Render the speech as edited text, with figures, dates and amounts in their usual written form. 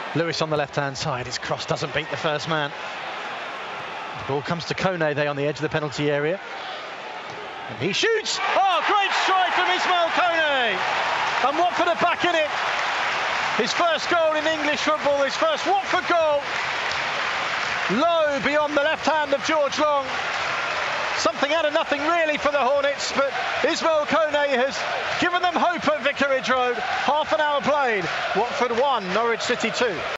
Lewis on the left-hand side. His cross doesn't beat the first man. The ball comes to Kone, they on the edge of the penalty area. And he shoots! Oh, great strike from Ismail Kone! And Watford are back in it. His first goal in English football, his first Watford goal. Low beyond the left hand of George Long. Something out of nothing really for the Hornets, but Ismail Kone has given them hope at Vicarage Road. Half an hour played. Watford 1, Norwich City 2.